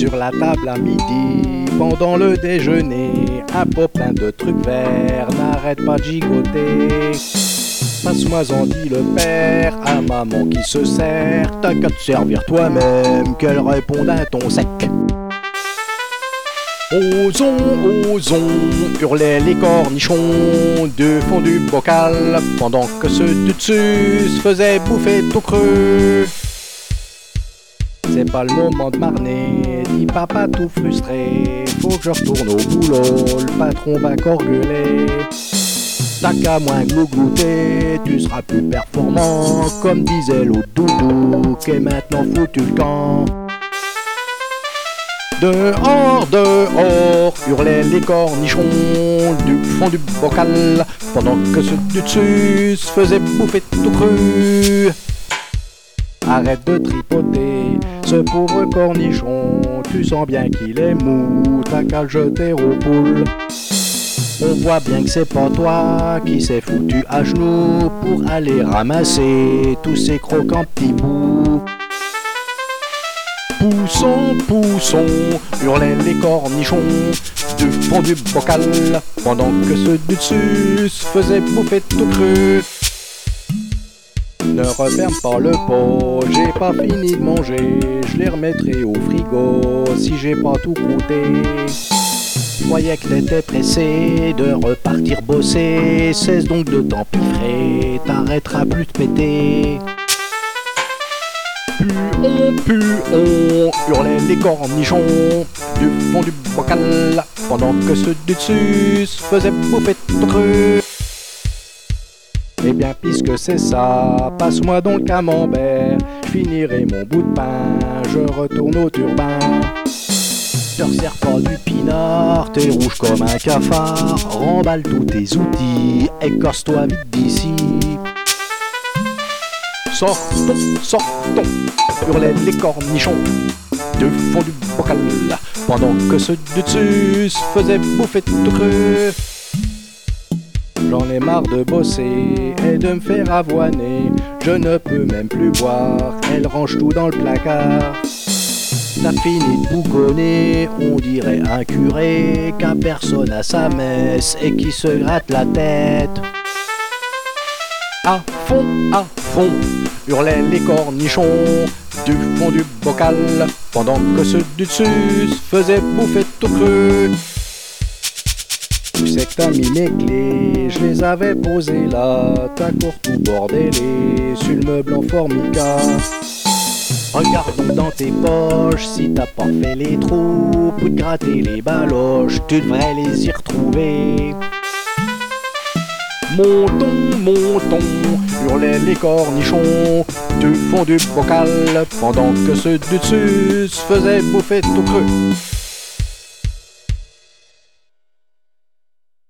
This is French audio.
Sur la table à midi, pendant le déjeuner, un pot plein de trucs verts n'arrête pas de gigoter. Passe-moi-en, dit le père à maman qui se sert. T'as qu'à te servir toi-même, qu'elle réponde à ton sec. Osons, osons, hurlaient les cornichons du fond du bocal, pendant que ceux du dessus se faisaient bouffer tout cru. C'est pas le moment de marner, dit papa tout frustré. Faut que je retourne au boulot, le patron va corgueuler. T'as qu'à moins glouglouter, tu seras plus performant, comme disait l'autre doudou, qu'est maintenant foutu le camp. Dehors, dehors, hurlaient les cornichons du fond du bocal, pendant que ceux du dessus se faisaient bouffer tout cru. Arrête de tripoter, ce pauvre cornichon, tu sens bien qu'il est mou, t'as qu'à le jeter aux poules. On voit bien que c'est pas toi qui s'est foutu à genoux pour aller ramasser tous ces croquants petits bouts. Poussons, poussons, hurlaient les cornichons du fond du bocal, pendant que ceux du dessus se faisaient bouffer tout cru. Ne referme pas le pot, j'ai pas fini de manger, je les remettrai au frigo si j'ai pas tout croûté. Je croyais que t'étais pressé de repartir bosser, cesse donc de t'empiffrer, t'arrêteras plus de péter. Puons, hurlaient les cornichons du fond du bocal, pendant que ceux du dessus se faisaient bouffer tout cru. Eh bien, puisque c'est ça, passe-moi donc le camembert, je finirai mon bout de pain, je retourne au turbin. Te resserre pas du pinard, t'es rouge comme un cafard, remballe tous tes outils, écorce-toi vite d'ici. Sortons, sortons, hurlaient les cornichons du fond du bocal, pendant que ceux du dessus se faisaient bouffer tout cru. J'en ai marre de bosser et de me faire avoiner, je ne peux même plus boire, elle range tout dans le placard. T'as fini de bougonner, on dirait un curé qu'un personne à sa messe et qui se gratte la tête. À fond, hurlaient les cornichons du fond du bocal, pendant que ceux du dessus se faisaient bouffer tout cru. Tu sais que t'as mis mes clés, je les avais posées là, ta cour tout bordélé sur le meuble en formica. Regarde donc dans tes poches si t'as pas fait les trous pour te gratter les baloches, tu devrais les y retrouver. Montons, montons, hurlaient les cornichons du fond du bocal, pendant que ceux du dessus se faisaient bouffer tout cru.